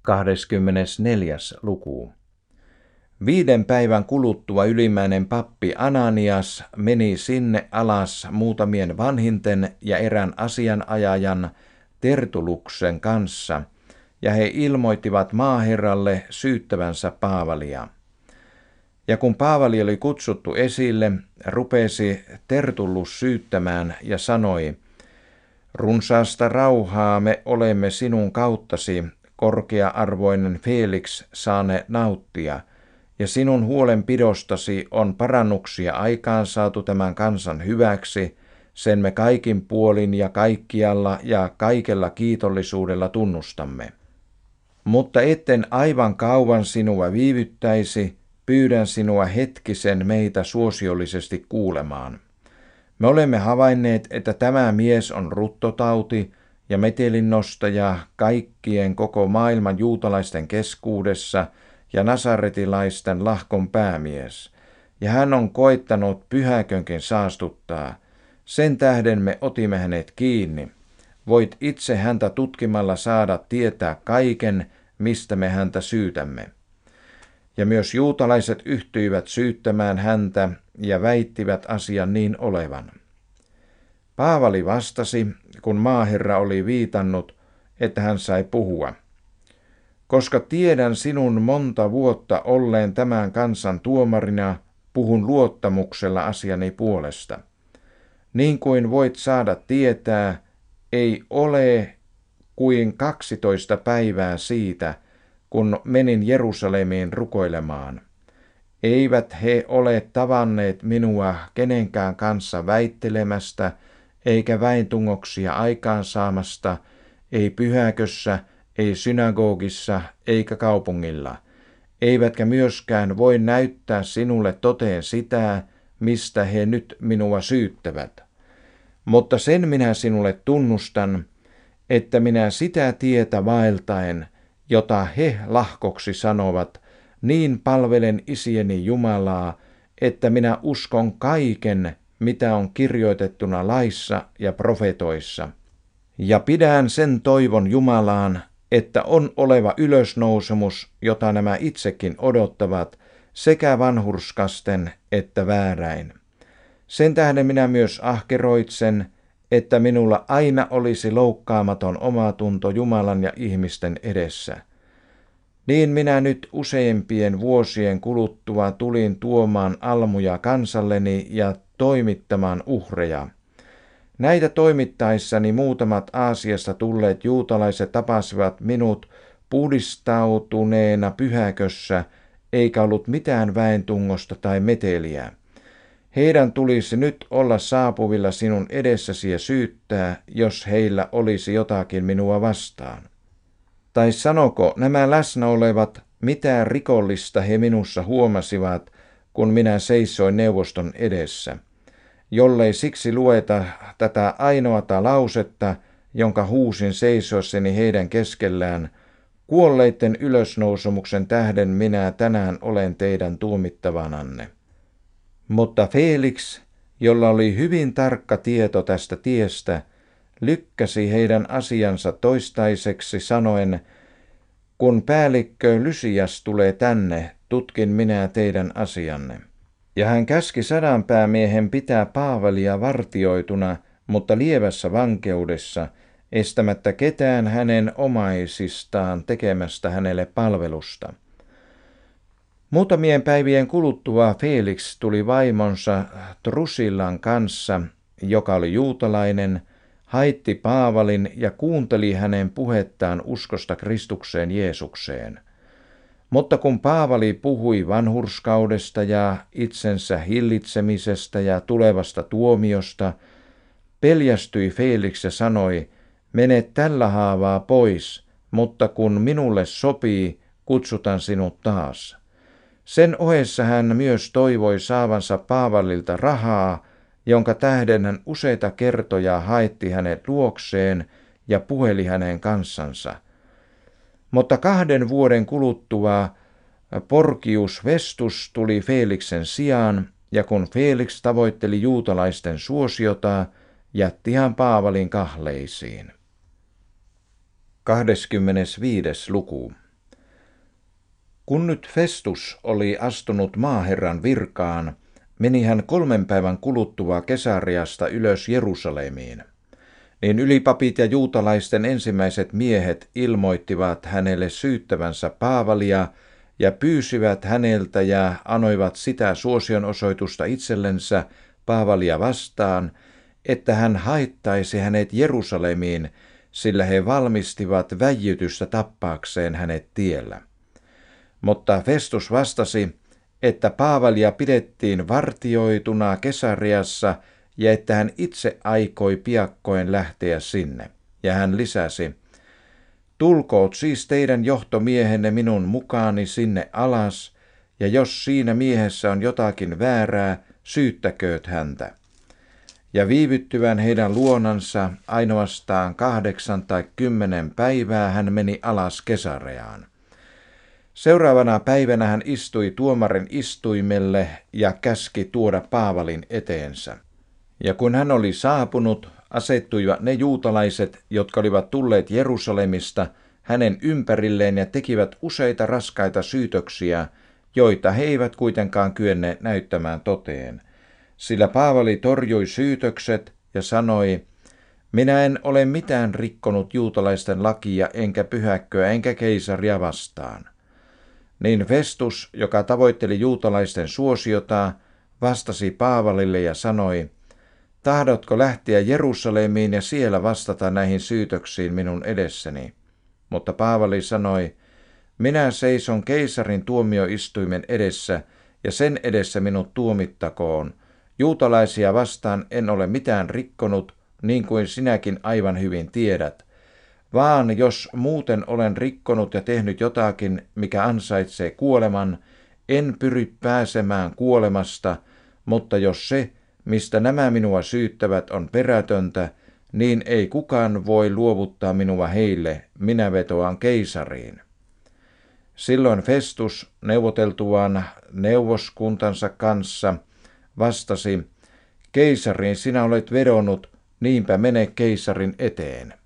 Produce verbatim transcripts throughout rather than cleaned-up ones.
kahdeskymmenesneljäs luku. Viiden päivän kuluttua ylimmäinen pappi Ananias meni sinne alas muutamien vanhinten ja erään asianajajan Tertuluksen kanssa, ja he ilmoittivat maaherralle syyttävänsä Paavalia. Ja kun Paavali oli kutsuttu esille, rupesi Tertullus syyttämään ja sanoi: "Runsaasta rauhaa me olemme sinun kauttasi, korkea-arvoinen Felix, saane nauttia, ja sinun huolenpidostasi on parannuksia aikaansaatu tämän kansan hyväksi, sen me kaikin puolin ja kaikkialla ja kaikella kiitollisuudella tunnustamme. Mutta etten aivan kauan sinua viivyttäisi, pyydän sinua hetkisen meitä suosiollisesti kuulemaan. Me olemme havainneet, että tämä mies on ruttotauti ja metelinnostaja kaikkien koko maailman juutalaisten keskuudessa ja nasaretilaisten lahkon päämies, ja hän on koittanut pyhäkönkin saastuttaa. Sen tähden me otimme hänet kiinni. Voit itse häntä tutkimalla saada tietää kaiken, mistä me häntä syytämme." Ja myös juutalaiset yhtyivät syyttämään häntä ja väittivät asian niin olevan. Paavali vastasi, kun maaherra oli viitannut, että hän sai puhua: "Koska tiedän sinun monta vuotta olleen tämän kansan tuomarina, puhun luottamuksella asiani puolesta. Niin kuin voit saada tietää, ei ole kuin kaksitoista päivää siitä, kun menin Jerusalemiin rukoilemaan. Eivät he ole tavanneet minua kenenkään kanssa väittelemästä, eikä väintungoksia aikaansaamasta, ei pyhäkössä, ei synagogissa, eikä kaupungilla. Eivätkä myöskään voi näyttää sinulle toteen sitä, mistä he nyt minua syyttävät. Mutta sen minä sinulle tunnustan, että minä sitä tietä vaeltaen, jota he lahkoksi sanovat, niin palvelen isieni Jumalaa, että minä uskon kaiken, mitä on kirjoitettuna laissa ja profetoissa. Ja pidän sen toivon Jumalaan, että on oleva ylösnousemus, jota nämä itsekin odottavat, sekä vanhurskasten että vääräin. Sen tähden minä myös ahkeroitsen, että minulla aina olisi loukkaamaton omatunto Jumalan ja ihmisten edessä. Niin minä nyt useimpien vuosien kuluttua tulin tuomaan almuja kansalleni ja toimittamaan uhreja. Näitä toimittaessani muutamat Aasiasta tulleet juutalaiset tapasivat minut puhdistautuneena pyhäkössä, eikä ollut mitään väentungosta tai meteliä. Heidän tulisi nyt olla saapuvilla sinun edessäsi ja syyttää, jos heillä olisi jotakin minua vastaan. Tai sanoko nämä läsnä olevat, mitä rikollista he minussa huomasivat, kun minä seisoin neuvoston edessä, jollei siksi lueta tätä ainoata lausetta, jonka huusin seisoissani heidän keskellään: "Kuolleiden ylösnousemuksen tähden minä tänään olen teidän tuomittavananne." Mutta Felix, jolla oli hyvin tarkka tieto tästä tiestä, lykkäsi heidän asiansa toistaiseksi sanoen: "Kun päällikkö Lysias tulee tänne, tutkin minä teidän asianne." Ja hän käski sadanpäämiehen pitää Paavalia vartioituna, mutta lievässä vankeudessa, estämättä ketään hänen omaisistaan tekemästä hänelle palvelusta. Muutamien päivien kuluttua Felix tuli vaimonsa Drusillan kanssa, joka oli juutalainen, haitti Paavalin ja kuunteli hänen puhettaan uskosta Kristukseen Jeesukseen. Mutta kun Paavali puhui vanhurskaudesta ja itsensä hillitsemisestä ja tulevasta tuomiosta, peljästyi Felix ja sanoi: "Mene tällä haavaa pois, mutta kun minulle sopii, kutsutan sinut taas." Sen ohessa hän myös toivoi saavansa Paavalilta rahaa, jonka tähden hän useita kertoja haetti hänet luokseen ja puheli hänen kanssansa. Mutta kahden vuoden kuluttua Porcius Festus tuli Felixen sijaan, ja kun Felix tavoitteli juutalaisten suosiota, jätti hän Paavalin kahleisiin. kahdeskymmenesviides luku. Kun nyt Festus oli astunut maaherran virkaan, meni hän kolmen päivän kuluttua Kesariasta ylös Jerusalemiin. Niin ylipapit ja juutalaisten ensimmäiset miehet ilmoittivat hänelle syyttävänsä Paavalia ja pyysivät häneltä ja anoivat sitä suosionosoitusta itsellensä Paavalia vastaan, että hän haittaisi hänet Jerusalemiin, sillä he valmistivat väijytystä tappaakseen hänet tiellä. Mutta Festus vastasi, että Paavalia pidettiin vartioituna Kesariassa ja että hän itse aikoi piakkoin lähteä sinne. Ja hän lisäsi, tulkoot siis teidän johtomiehenne minun mukaani sinne alas, ja jos siinä miehessä on jotakin väärää, syyttäkööt häntä. Ja viivyttyvän heidän luonansa ainoastaan kahdeksan tai kymmenen päivää hän meni alas Kesareaan. Seuraavana päivänä hän istui tuomarin istuimelle ja käski tuoda Paavalin eteensä. Ja kun hän oli saapunut, asettuivat ne juutalaiset, jotka olivat tulleet Jerusalemista, hänen ympärilleen ja tekivät useita raskaita syytöksiä, joita he eivät kuitenkaan kyenneet näyttämään toteen. Sillä Paavali torjui syytökset ja sanoi, minä en ole mitään rikkonut juutalaisten lakia enkä pyhäkköä enkä keisaria vastaan. Niin Festus, joka tavoitteli juutalaisten suosiota, vastasi Paavalille ja sanoi, tahdotko lähteä Jerusalemiin ja siellä vastata näihin syytöksiin minun edessäni? Mutta Paavali sanoi, minä seison keisarin tuomioistuimen edessä ja sen edessä minut tuomittakoon. Juutalaisia vastaan en ole mitään rikkonut, niin kuin sinäkin aivan hyvin tiedät. Vaan jos muuten olen rikkonut ja tehnyt jotakin, mikä ansaitsee kuoleman, en pyri pääsemään kuolemasta, mutta jos se, mistä nämä minua syyttävät, on perätöntä, niin ei kukaan voi luovuttaa minua heille, minä vetoan keisariin. Silloin Festus neuvoteltuaan neuvoskuntansa kanssa vastasi, keisariin sinä olet vedonnut, niinpä mene keisarin eteen.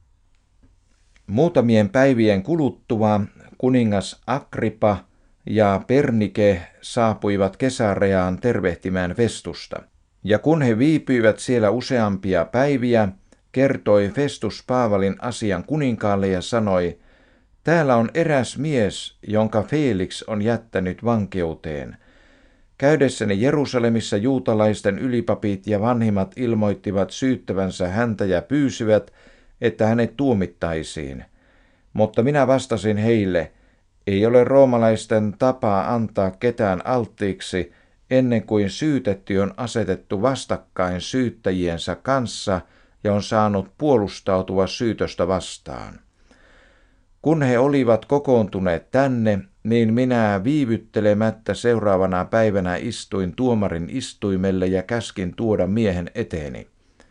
Muutamien päivien kuluttua kuningas Agrippa ja Bernike saapuivat Kesareaan tervehtimään Festusta. Ja kun he viipyivät siellä useampia päiviä, kertoi Festus Paavalin asian kuninkaalle ja sanoi, täällä on eräs mies, jonka Felix on jättänyt vankeuteen. Käydessäni Jerusalemissa juutalaisten ylipapit ja vanhimmat ilmoittivat syyttävänsä häntä ja pyysivät, että hänet tuomittaisiin. Mutta minä vastasin heille, ei ole roomalaisten tapaa antaa ketään alttiiksi, ennen kuin syytetty on asetettu vastakkain syyttäjiensä kanssa ja on saanut puolustautua syytöstä vastaan. Kun he olivat kokoontuneet tänne, niin minä viivyttelemättä seuraavana päivänä istuin tuomarin istuimelle ja käskin tuoda miehen eteeni.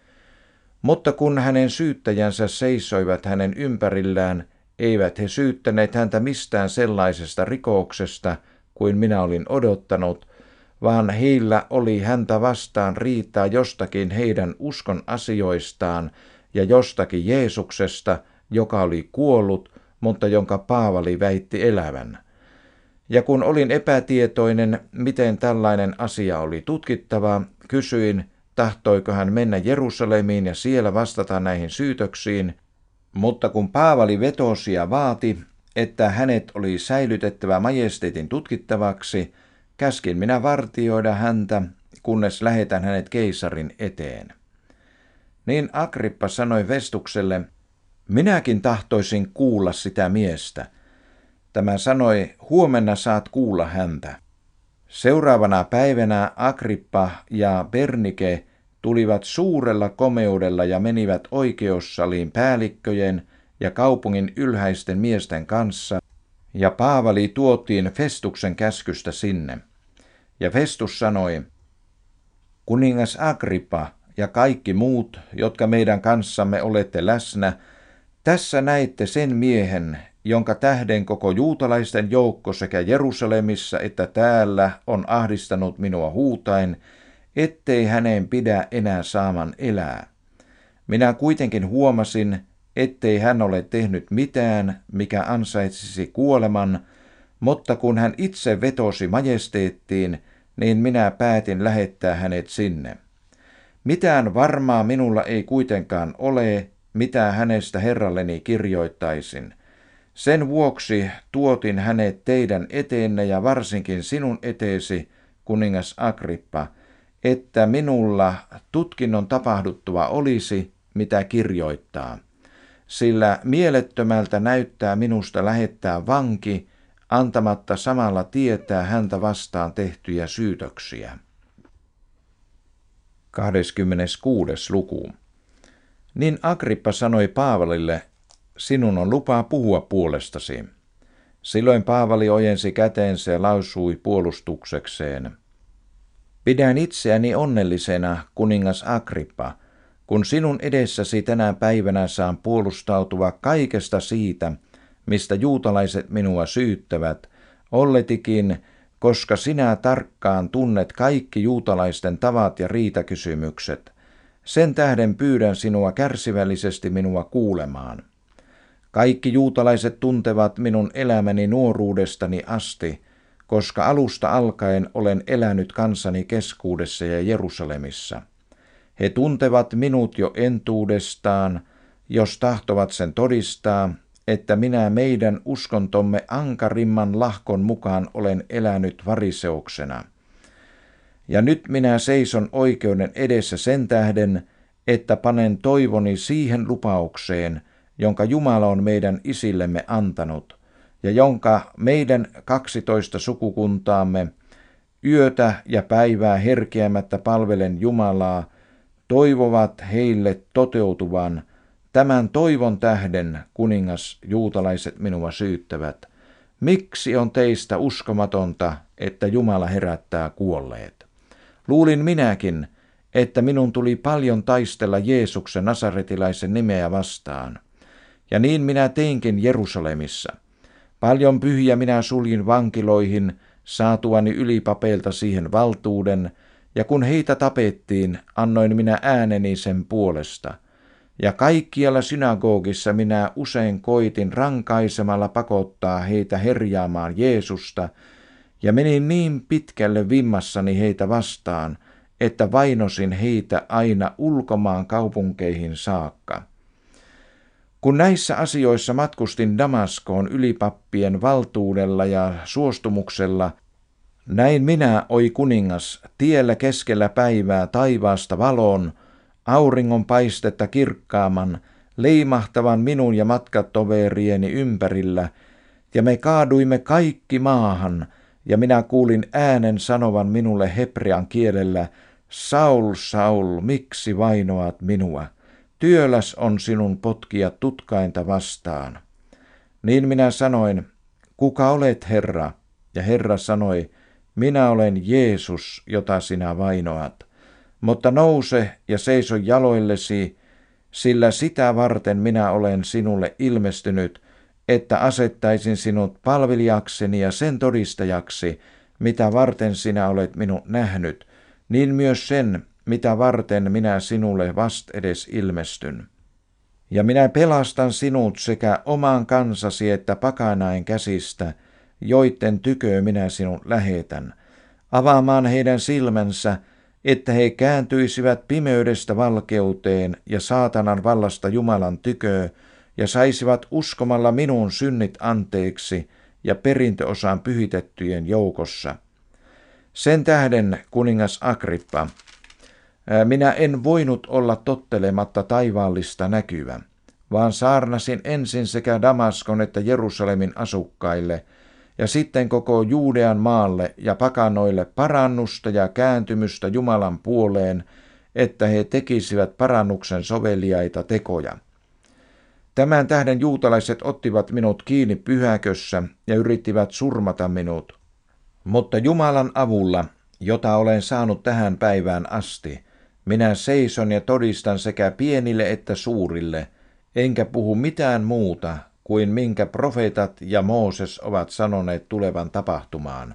Mutta kun hänen syyttäjänsä seisoivat hänen ympärillään, eivät he syyttäneet häntä mistään sellaisesta rikoksesta kuin minä olin odottanut, vaan heillä oli häntä vastaan riitaa jostakin heidän uskon asioistaan ja jostakin Jeesuksesta, joka oli kuollut, mutta jonka Paavali väitti elävän. Ja kun olin epätietoinen, miten tällainen asia oli tutkittava, kysyin, tahtoiko hän mennä Jerusalemiin ja siellä vastata näihin syytöksiin, mutta kun Paavali vetosi ja vaati, että hänet oli säilytettävä majesteetin tutkittavaksi, käskin minä vartioida häntä, kunnes lähetän hänet keisarin eteen. Niin Agrippa sanoi Festukselle, minäkin tahtoisin kuulla sitä miestä. Tämä sanoi, huomenna saat kuulla häntä. Seuraavana päivänä Agrippa ja Bernike tulivat suurella komeudella ja menivät oikeussaliin päällikköjen ja kaupungin ylhäisten miesten kanssa, ja Paavali tuotiin Festuksen käskystä sinne. Ja Festus sanoi, kuningas Agrippa ja kaikki muut, jotka meidän kanssamme olette läsnä, tässä näitte sen miehen, jonka tähden koko juutalaisten joukko sekä Jerusalemissa että täällä on ahdistanut minua huutaen, ettei hänen pidä enää saaman elää. Minä kuitenkin huomasin, ettei hän ole tehnyt mitään, mikä ansaitsisi kuoleman, mutta kun hän itse vetosi majesteettiin, niin minä päätin lähettää hänet sinne. Mitään varmaa minulla ei kuitenkaan ole, mitä hänestä herralleni kirjoittaisin. Sen vuoksi tuotin hänet teidän eteenne ja varsinkin sinun eteesi, kuningas Agrippa, että minulla tutkinnon tapahduttua olisi, mitä kirjoittaa. Sillä mielettömältä näyttää minusta lähettää vanki, antamatta samalla tietää häntä vastaan tehtyjä syytöksiä. kahdeskymmeneskuudes luku. Niin Agrippa sanoi Paavalille, sinun on lupa puhua puolestasi. Silloin Paavali ojensi käteensä ja lausui puolustuksekseen. Pidän itseäni onnellisena, kuningas Agrippa, kun sinun edessäsi tänä päivänä saan puolustautua kaikesta siitä, mistä juutalaiset minua syyttävät, olletikin, koska sinä tarkkaan tunnet kaikki juutalaisten tavat ja riitakysymykset. Sen tähden pyydän sinua kärsivällisesti minua kuulemaan. Kaikki juutalaiset tuntevat minun elämäni nuoruudestani asti, koska alusta alkaen olen elänyt kansani keskuudessa ja Jerusalemissa. He tuntevat minut jo entuudestaan, jos tahtovat sen todistaa, että minä meidän uskontomme ankarimman lahkon mukaan olen elänyt variseuksena. Ja nyt minä seison oikeuden edessä sen tähden, että panen toivoni siihen lupaukseen, jonka Jumala on meidän isillemme antanut, ja jonka meidän kaksitoista sukukuntaamme yötä ja päivää herkeämättä palvelen Jumalaa, toivovat heille toteutuvan. Tämän toivon tähden, kuningas, juutalaiset minua syyttävät. Miksi on teistä uskomatonta, että Jumala herättää kuolleet? Luulin minäkin, että minun tuli paljon taistella Jeesuksen nasaretilaisen nimeä vastaan. Ja niin minä teinkin Jerusalemissa. Paljon pyhiä minä suljin vankiloihin, saatuani ylipapeilta siihen valtuuden, ja kun heitä tapettiin, annoin minä ääneni sen puolesta. Ja kaikkialla synagogissa minä usein koitin rankaisemalla pakottaa heitä herjaamaan Jeesusta, ja menin niin pitkälle vimmassani heitä vastaan, että vainosin heitä aina ulkomaan kaupunkeihin saakka. Kun näissä asioissa matkustin Damaskoon ylipappien valtuudella ja suostumuksella, näin minä, oi kuningas, tiellä keskellä päivää taivaasta valon, auringon paistetta kirkkaamman, leimahtavan minun ja matkatoverieni ympärillä, ja me kaaduimme kaikki maahan, ja minä kuulin äänen sanovan minulle hebrean kielellä, Saul, Saul, miksi vainoat minua? Työläs on sinun potkia tutkainta vastaan. Niin minä sanoin, kuka olet, Herra? Ja Herra sanoi, minä olen Jeesus, jota sinä vainoat. Mutta nouse ja seiso jaloillesi, sillä sitä varten minä olen sinulle ilmestynyt, että asettaisin sinut palvelijakseni ja sen todistajaksi, mitä varten sinä olet minut nähnyt, niin myös sen, mitä varten minä sinulle vastedes ilmestyn. Ja minä pelastan sinut sekä oman kansasi että pakanain käsistä, joiden tykö minä sinut lähetän, avaamaan heidän silmänsä, että he kääntyisivät pimeydestä valkeuteen ja saatanan vallasta Jumalan tykö, ja saisivat uskomalla minun synnit anteeksi ja perintöosan pyhitettyjen joukossa. Sen tähden, kuningas Agrippa, minä en voinut olla tottelematta taivaallista näkyvä, vaan saarnasin ensin sekä Damaskon että Jerusalemin asukkaille, ja sitten koko Juudean maalle ja pakanoille parannusta ja kääntymystä Jumalan puoleen, että he tekisivät parannuksen soveliaita tekoja. Tämän tähden juutalaiset ottivat minut kiinni pyhäkössä ja yrittivät surmata minut. Mutta Jumalan avulla, jota olen saanut tähän päivään asti, minä seison ja todistan sekä pienille että suurille, enkä puhu mitään muuta kuin minkä profeetat ja Mooses ovat sanoneet tulevan tapahtumaan.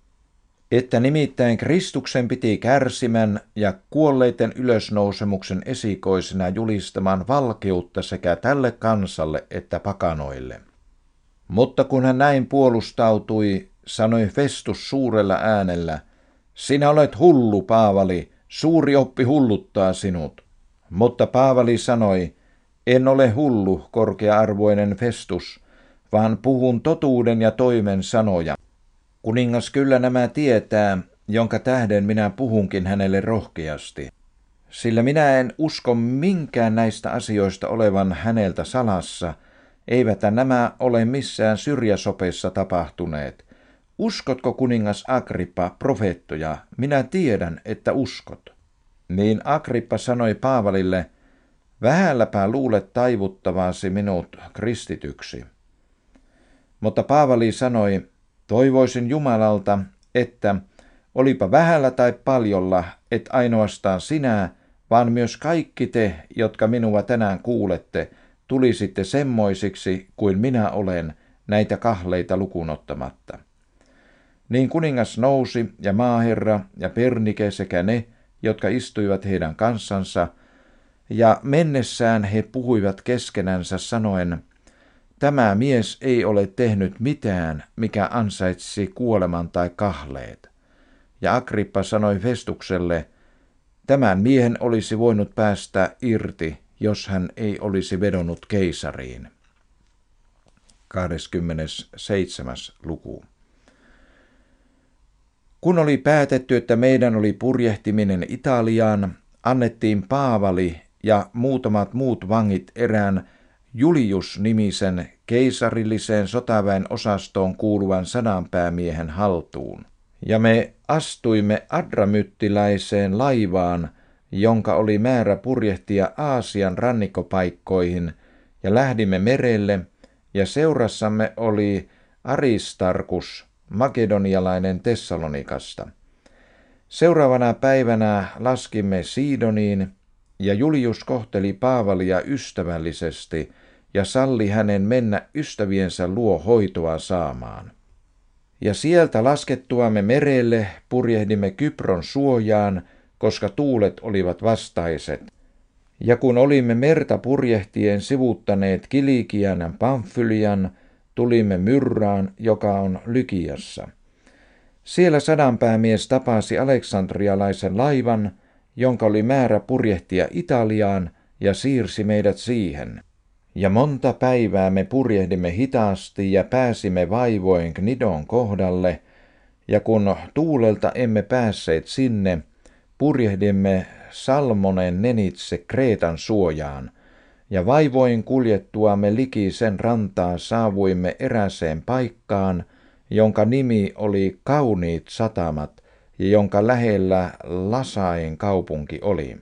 Että nimittäin Kristuksen piti kärsimän ja kuolleiden ylösnousemuksen esikoisena julistamaan valkeutta sekä tälle kansalle että pakanoille. Mutta kun hän näin puolustautui, sanoi Festus suurella äänellä, sinä olet hullu, Paavali, suuri oppi hulluttaa sinut. Mutta Paavali sanoi, en ole hullu, korkea-arvoinen Festus, vaan puhun totuuden ja toimen sanoja. Kuningas kyllä nämä tietää, jonka tähden minä puhunkin hänelle rohkeasti. Sillä minä en usko minkään näistä asioista olevan häneltä salassa, eivätkä nämä ole missään syrjäsopeissa tapahtuneet. Uskotko, kuningas Agrippa, profeettoja? Minä tiedän, että uskot. Niin Agrippa sanoi Paavalille, vähälläpä luulet taivuttavasi minut kristityksi. Mutta Paavali sanoi, toivoisin Jumalalta, että olipa vähällä tai paljolla, et ainoastaan sinä, vaan myös kaikki te, jotka minua tänään kuulette, tulisitte semmoisiksi kuin minä olen, näitä kahleita lukunottamatta. Niin kuningas nousi ja maaherra ja Pernike sekä ne, jotka istuivat heidän kanssansa, ja mennessään he puhuivat keskenänsä sanoen, tämä mies ei ole tehnyt mitään, mikä ansaitsi kuoleman tai kahleet. Ja Agrippa sanoi Festukselle, tämän miehen olisi voinut päästä irti, jos hän ei olisi vedonnut keisariin. kaksikymmentäseitsemäs luku. Kun oli päätetty, että meidän oli purjehtiminen Italiaan, annettiin Paavali ja muutamat muut vangit erään Julius-nimisen keisarilliseen sotaväen osastoon kuuluvan sadanpäämiehen haltuun. Ja me astuimme adramyttiläiseen laivaan, jonka oli määrä purjehtia Aasian rannikkopaikkoihin, ja lähdimme merelle, ja seurassamme oli Aristarkus, makedonialainen Tessalonikasta. Seuraavana päivänä laskimme Sidoniin, ja Julius kohteli Paavalia ystävällisesti ja salli hänen mennä ystäviensä luo hoitoa saamaan. Ja sieltä laskettuamme merelle purjehdimme Kypron suojaan, koska tuulet olivat vastaiset. Ja kun olimme merta purjehtien sivuttaneet Kilikian ja Pamfylian, tulimme Myrraan, joka on Lykiassa. Siellä sadanpäämies tapasi aleksandrialaisen laivan, jonka oli määrä purjehtia Italiaan, ja siirsi meidät siihen. Ja monta päivää me purjehdimme hitaasti ja pääsimme vaivoin Knidon kohdalle, ja kun tuulelta emme päässeet sinne, purjehdimme Salmonen nenitse Kreetan suojaan, ja vaivoin kuljettuamme liki sen rantaa saavuimme eräseen paikkaan, jonka nimi oli Kauniit satamat, ja jonka lähellä Lasain kaupunki oli.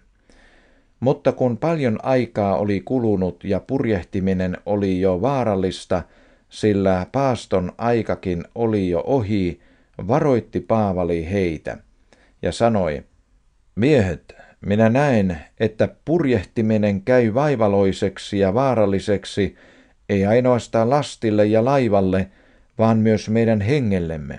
Mutta kun paljon aikaa oli kulunut ja purjehtiminen oli jo vaarallista, sillä paaston aikakin oli jo ohi, varoitti Paavali heitä ja sanoi, miehet, minä näen, että purjehtiminen käy vaivaloiseksi ja vaaralliseksi, ei ainoastaan lastille ja laivalle, vaan myös meidän hengellemme.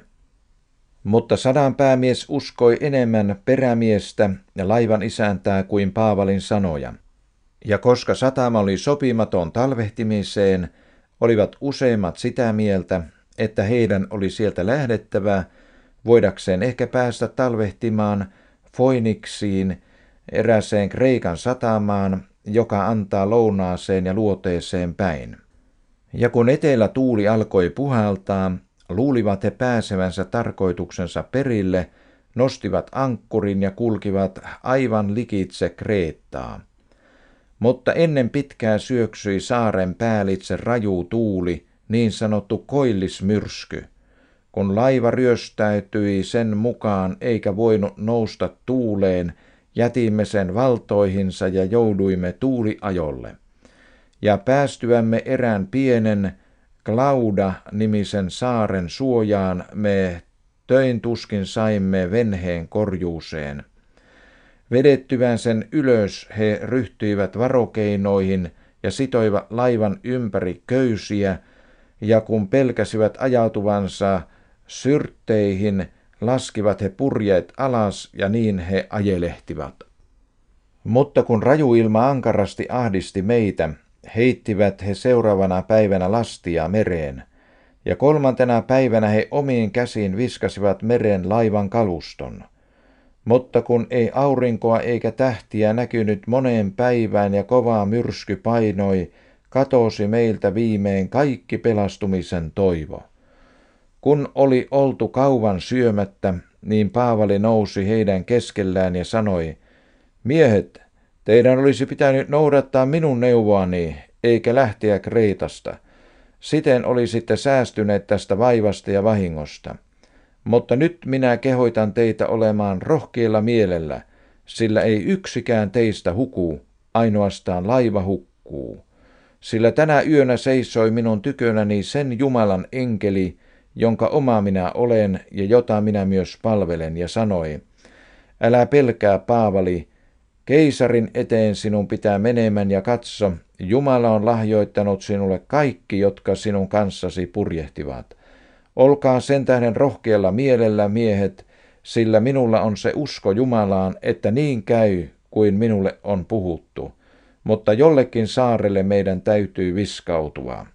Mutta sadanpäämies uskoi enemmän perämiestä ja laivan isäntää kuin Paavalin sanoja. Ja koska satama oli sopimaton talvehtimiseen, olivat useimmat sitä mieltä, että heidän oli sieltä lähdettävä, voidakseen ehkä päästä talvehtimaan Foiniksiin, eräseen Kreikan satamaan, joka antaa lounaaseen ja luoteeseen päin. Ja kun etelä tuuli alkoi puhaltaa, luulivat he pääsevänsä tarkoituksensa perille, nostivat ankkurin ja kulkivat aivan likitse Kreettaa. Mutta ennen pitkää syöksyi saaren päällitse raju tuuli, niin sanottu koillismyrsky. Kun laiva ryöstäytyi sen mukaan eikä voinut nousta tuuleen, jätimme sen valtoihinsa ja jouduimme tuuliajolle. Ja päästyämme erään pienen Klauda-nimisen saaren suojaan me töin tuskin saimme venheen korjuuseen. Vedettyvän sen ylös he ryhtyivät varokeinoihin ja sitoivat laivan ympäri köysiä, ja kun pelkäsivät ajautuvansa syrtteihin, laskivat he purjeet alas ja niin he ajelehtivat. Mutta kun rajuilma ankarasti ahdisti meitä, heittivät he seuraavana päivänä lastia mereen. Ja kolmantena päivänä he omiin käsiin viskasivat meren laivan kaluston. Mutta kun ei aurinkoa eikä tähtiä näkynyt moneen päivään ja kova myrsky painoi, katosi meiltä viimein kaikki pelastumisen toivo. Kun oli oltu kauan syömättä, niin Paavali nousi heidän keskellään ja sanoi, miehet, teidän olisi pitänyt noudattaa minun neuvoani, eikä lähteä Kreetasta. Siten olisitte säästyneet tästä vaivasta ja vahingosta. Mutta nyt minä kehoitan teitä olemaan rohkeilla mielellä, sillä ei yksikään teistä huku, ainoastaan laiva hukkuu. Sillä tänä yönä seisoi minun tykönäni sen Jumalan enkeli, jonka oma minä olen ja jota minä myös palvelen, ja sanoi, älä pelkää, Paavali, keisarin eteen sinun pitää menemään ja katso, Jumala on lahjoittanut sinulle kaikki, jotka sinun kanssasi purjehtivat. Olkaa sen tähden rohkealla mielellä, miehet, sillä minulla on se usko Jumalaan, että niin käy, kuin minulle on puhuttu. Mutta jollekin saarelle meidän täytyy viskautua.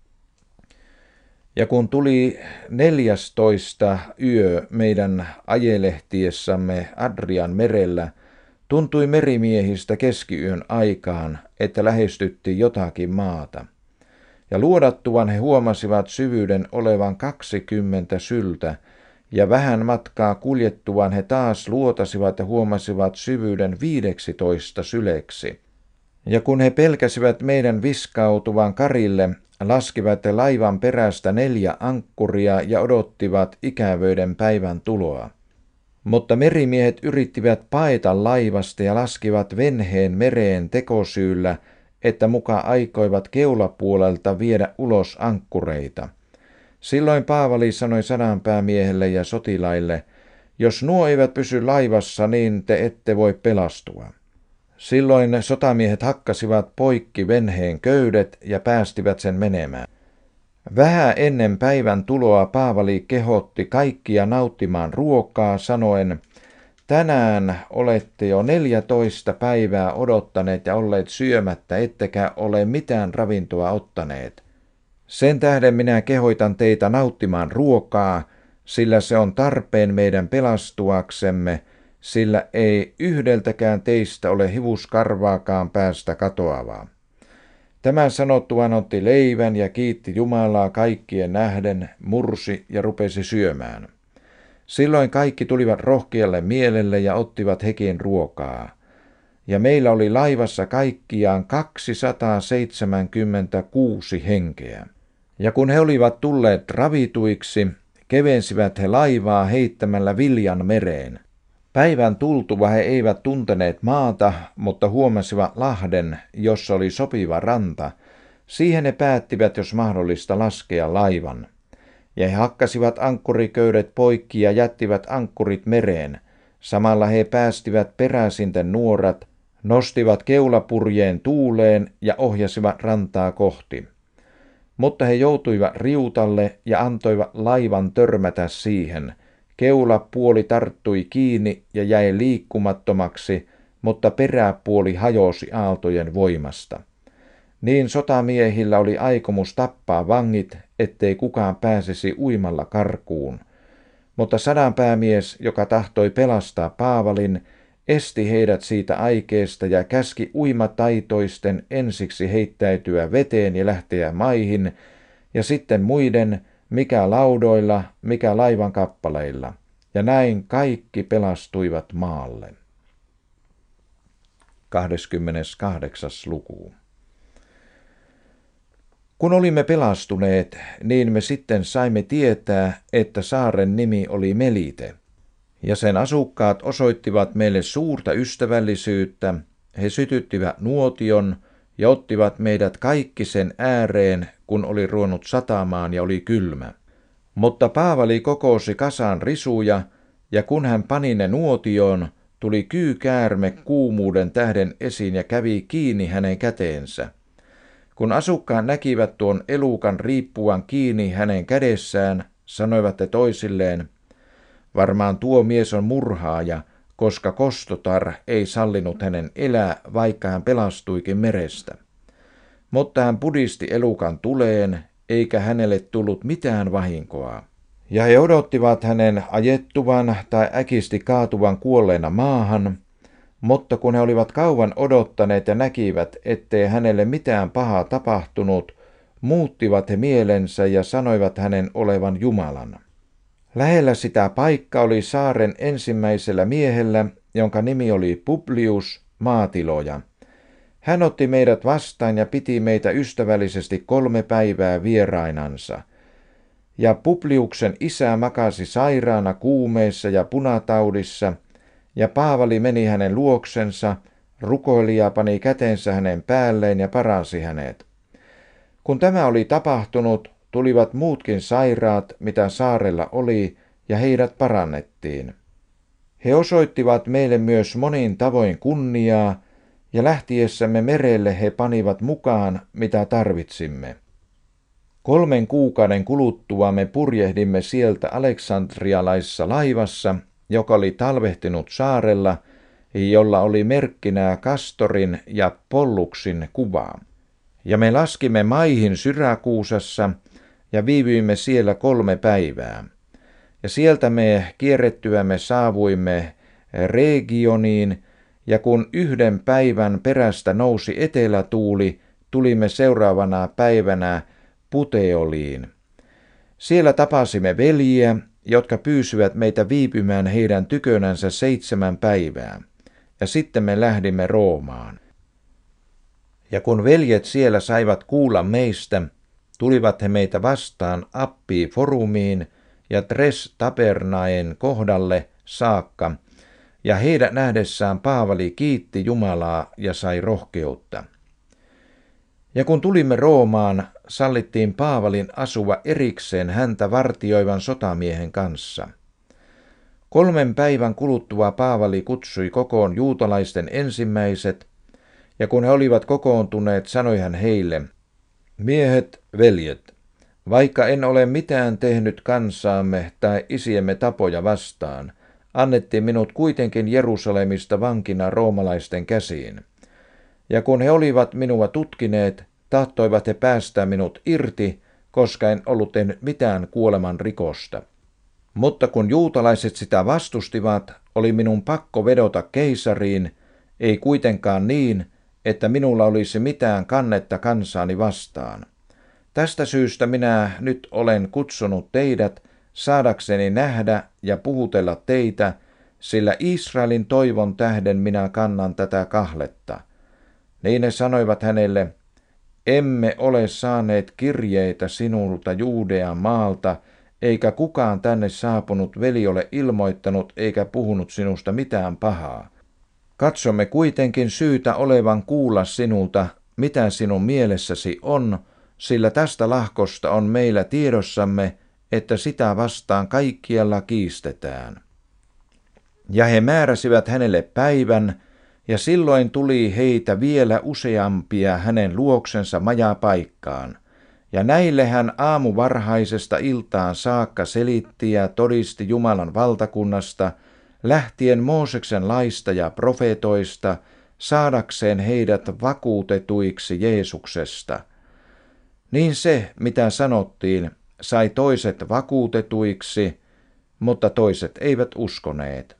Ja kun tuli neljästoista yö meidän ajelehtiessämme Adrian merellä, tuntui merimiehistä keskiyön aikaan, että lähestyttiin jotakin maata. Ja luodattuvan he huomasivat syvyyden olevan kaksikymmentä syltä, ja vähän matkaa kuljettuvan he taas luotasivat ja huomasivat syvyyden viideksitoista syleksi. Ja kun he pelkäsivät meidän viskautuvan karille, laskivat laivan perästä neljä ankkuria ja odottivat ikävöiden päivän tuloa. Mutta merimiehet yrittivät paeta laivasta ja laskivat venheen mereen tekosyyllä, että muka aikoivat keulapuolelta viedä ulos ankkureita. Silloin Paavali sanoi sadanpäämiehelle ja sotilaille, jos nuo eivät pysy laivassa, niin te ette voi pelastua. Silloin sotamiehet hakkasivat poikki venheen köydet ja päästivät sen menemään. Vähän ennen päivän tuloa Paavali kehotti kaikkia nauttimaan ruokaa sanoen, tänään olette jo neljätoista päivää odottaneet ja olleet syömättä, ettekä ole mitään ravintoa ottaneet. Sen tähden minä kehoitan teitä nauttimaan ruokaa, sillä se on tarpeen meidän pelastuaksemme, sillä ei yhdeltäkään teistä ole hivuskarvaakaan päästä katoavaa. Tämän sanottuaan otti leivän ja kiitti Jumalaa kaikkien nähden, mursi ja rupesi syömään. Silloin kaikki tulivat rohkealle mielelle ja ottivat hekin ruokaa. Ja meillä oli laivassa kaikkiaan kaksisataaseitsemänkymmentäkuusi henkeä. Ja kun he olivat tulleet ravituiksi, kevensivät he laivaa heittämällä viljan mereen. Päivän tultua he eivät tunteneet maata, mutta huomasivat lahden, jossa oli sopiva ranta. Siihen he päättivät, jos mahdollista, laskea laivan. Ja he hakkasivat ankkuriköydet poikki ja jättivät ankkurit mereen. Samalla he päästivät peräsinten nuorat, nostivat keulapurjeen tuuleen ja ohjasivat rantaa kohti. Mutta he joutuivat riutalle ja antoivat laivan törmätä siihen. Keulapuoli tarttui kiinni ja jäi liikkumattomaksi, mutta peräpuoli hajosi aaltojen voimasta. Niin sotamiehillä oli aikomus tappaa vangit, ettei kukaan pääsisi uimalla karkuun. Mutta sadanpäämies, joka tahtoi pelastaa Paavalin, esti heidät siitä aikeesta ja käski uimataitoisten ensiksi heittäytyä veteen ja lähteä maihin, ja sitten muiden, mikä laudoilla, mikä laivan kappaleilla. Ja näin kaikki pelastuivat maalle. kahdeskymmeneskahdeksas luku. Kun olimme pelastuneet, niin me sitten saimme tietää, että saaren nimi oli Melite. Ja sen asukkaat osoittivat meille suurta ystävällisyyttä, he sytyttivät nuotion ja ottivat meidät kaikki sen ääreen, kun oli ruonut satamaan ja oli kylmä. Mutta Paavali kokoosi kasaan risuja, ja kun hän pani ne nuotioon, tuli kyykäärme kuumuuden tähden esiin ja kävi kiinni hänen käteensä. Kun asukkaat näkivät tuon elukan riippuvan kiinni hänen kädessään, sanoivat he toisilleen, varmaan tuo mies on murhaaja, koska kostotar ei sallinut hänen elää, vaikka hän pelastuikin merestä. Mutta hän pudisti elukan tuleen, eikä hänelle tullut mitään vahinkoa. Ja he odottivat hänen ajettuvan tai äkisti kaatuvan kuolleena maahan, mutta kun he olivat kauan odottaneet ja näkivät, ettei hänelle mitään pahaa tapahtunut, muuttivat he mielensä ja sanoivat hänen olevan Jumalan. Lähellä sitä paikka oli saaren ensimmäisellä miehellä, jonka nimi oli Publius, maatiloja. Hän otti meidät vastaan ja piti meitä ystävällisesti kolme päivää vierainansa. Ja Publiuksen isä makasi sairaana kuumeessa ja punataudissa, ja Paavali meni hänen luoksensa, rukoili ja pani kätensä hänen päälleen ja paransi hänet. Kun tämä oli tapahtunut, tulivat muutkin sairaat, mitä saarella oli, ja heidät parannettiin. He osoittivat meille myös monin tavoin kunniaa, ja lähtiessämme merelle he panivat mukaan, mitä tarvitsimme. Kolmen kuukauden kuluttua me purjehdimme sieltä aleksandrialaisessa laivassa, joka oli talvehtinut saarella, jolla oli merkkinä Kastorin ja Polluksin kuvaa. Ja me laskimme maihin Syrakuusassa ja viivyimme siellä kolme päivää. Ja sieltä me kierrettyämme saavuimme Regioniin, ja kun yhden päivän perästä nousi etelätuuli, tulimme seuraavana päivänä Puteoliin. Siellä tapasimme veljiä, jotka pyysivät meitä viipymään heidän tykönänsä seitsemän päivää, ja sitten me lähdimme Roomaan. Ja kun veljet siellä saivat kuulla meistä, tulivat he meitä vastaan Appii Forumiin ja Tres Tabernaen kohdalle saakka, ja heidät nähdessään Paavali kiitti Jumalaa ja sai rohkeutta. Ja kun tulimme Roomaan, sallittiin Paavalin asua erikseen häntä vartioivan sotamiehen kanssa. Kolmen päivän kuluttua Paavali kutsui kokoon juutalaisten ensimmäiset, ja kun he olivat kokoontuneet, sanoi hän heille, miehet, veljet, vaikka en ole mitään tehnyt kansaamme tai isiemme tapoja vastaan, annettiin minut kuitenkin Jerusalemista vankina roomalaisten käsiin. Ja kun he olivat minua tutkineet, tahtoivat he päästää minut irti, koska en ollut tehnyt mitään kuoleman rikosta. Mutta kun juutalaiset sitä vastustivat, oli minun pakko vedota keisariin, ei kuitenkaan niin, että minulla olisi mitään kannetta kansaani vastaan. Tästä syystä minä nyt olen kutsunut teidät saadakseni nähdä ja puhutella teitä, sillä Israelin toivon tähden minä kannan tätä kahletta. Niin ne sanoivat hänelle, emme ole saaneet kirjeitä sinulta Juudean maalta, eikä kukaan tänne saapunut veli ole ilmoittanut eikä puhunut sinusta mitään pahaa. Katsomme kuitenkin syytä olevan kuulla sinulta, mitä sinun mielessäsi on, sillä tästä lahkosta on meillä tiedossamme, että sitä vastaan kaikkialla kiistetään. Ja he määräsivät hänelle päivän, ja silloin tuli heitä vielä useampia hänen luoksensa majapaikkaan. Ja näille hän aamuvarhaisesta iltaan saakka selitti ja todisti Jumalan valtakunnasta, lähtien Mooseksen laista ja profeetoista, saadakseen heidät vakuutetuiksi Jeesuksesta. Niin se, mitä sanottiin, sai toiset vakuutetuiksi, mutta toiset eivät uskoneet.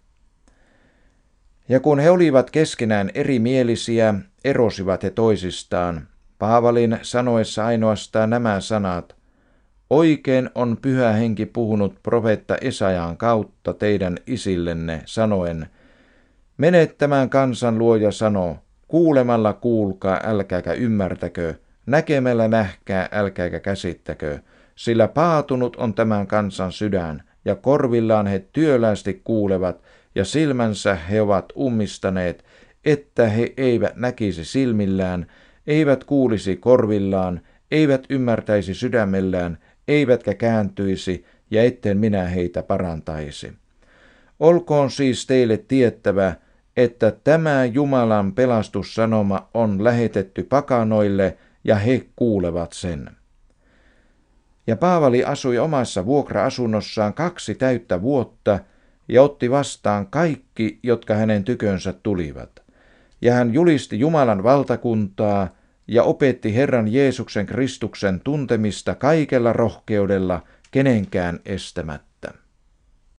Ja kun he olivat keskenään erimielisiä, erosivat he toisistaan, Paavalin sanoessa ainoastaan nämä sanat, oikein on Pyhä Henki puhunut profeetta Esaiaan kautta teidän isillenne, sanoen, mene tämän kansan luo ja sano, kuulemalla kuulkaa, älkääkä ymmärtäkö, näkemällä nähkää, älkääkä käsittäkö, sillä paatunut on tämän kansan sydän, ja korvillaan he työlästi kuulevat, ja silmänsä he ovat ummistaneet, että he eivät näkisi silmillään, eivät kuulisi korvillaan, eivät ymmärtäisi sydämellään, eivätkä kääntyisi, ja etten minä heitä parantaisi. Olkoon siis teille tiettävä, että tämä Jumalan pelastussanoma on lähetetty pakanoille, ja he kuulevat sen. Ja Paavali asui omassa vuokra-asunnossaan kaksi täyttä vuotta, ja otti vastaan kaikki, jotka hänen tykönsä tulivat. Ja hän julisti Jumalan valtakuntaa, ja opetti Herran Jeesuksen Kristuksen tuntemista kaikella rohkeudella kenenkään estämättä.